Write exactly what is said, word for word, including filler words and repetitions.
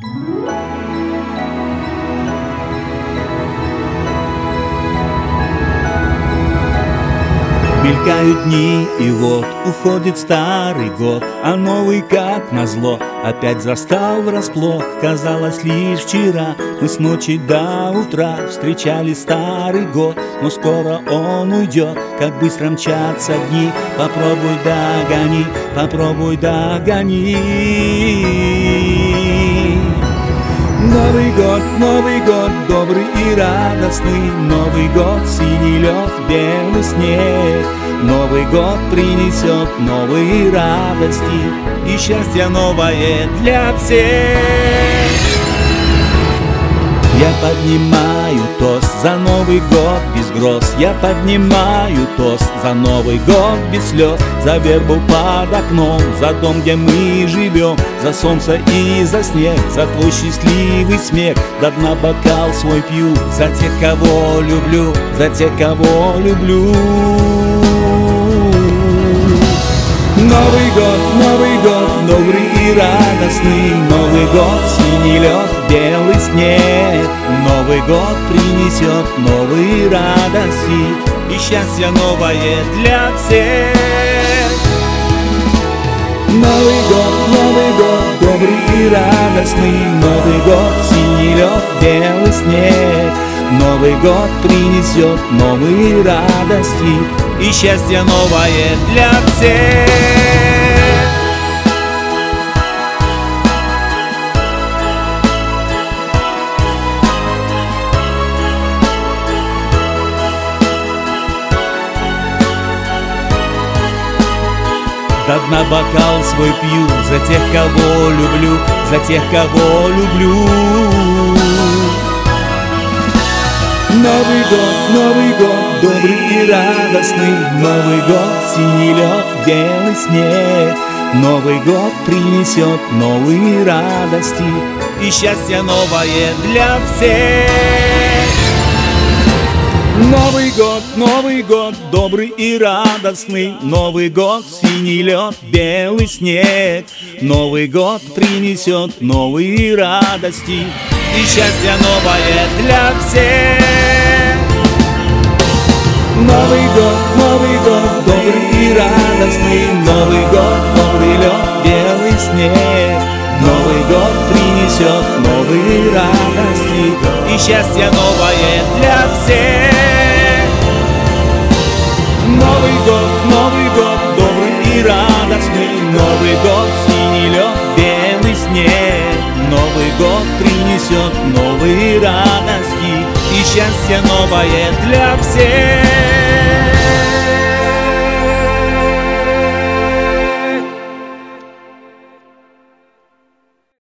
Мелькают дни, и вот уходит старый год, а новый, как назло, опять застал врасплох. Казалось, лишь вчера мы с ночи до утра встречали старый год, но скоро он уйдет, как быстро мчатся дни. Попробуй догони, попробуй догони. Новый год, Новый год, добрый и радостный. Новый год, синий лед, белый снег. Новый год принесет новые радости и счастье новое для всех. Я поднимаю тост за Новый год без гроз. Я поднимаю тост за Новый год без слез. За вербу под окном, за дом, где мы живем, за солнце и за снег, за твой счастливый смех. До дна бокал свой пью за тех, кого люблю, за тех, кого люблю. Новый год, Новый год, добрый и радостный. Новый год, синий лед, белый снег. Новый год принесет новые радости и счастье новое для всех. Новый год, Новый год, добрый и радостный. Новый год, синий лед, белый снег. Новый год принесет новые радости и счастье новое для всех. До дна бокал свой пью за тех, кого люблю, за тех, кого люблю. Новый год, Новый год, добрый и радостный. Новый год, синий лед, белый снег. Новый год принесет новые радости и счастье новое для всех. Новый год, Новый год, добрый и радостный. Новый год, синий лед, белый снег. Новый год принесет новые радости и счастье новое для всех. Новый год, Новый год, добрый и радостный. Новый год, добрый лед, белый снег. Новый год принесет новые радости и счастье новое для всех. Новый год, Новый год, добрый и радостный. Новый год, синий лед, белый снег. Новый год принесет новые радости и счастье новое для всех.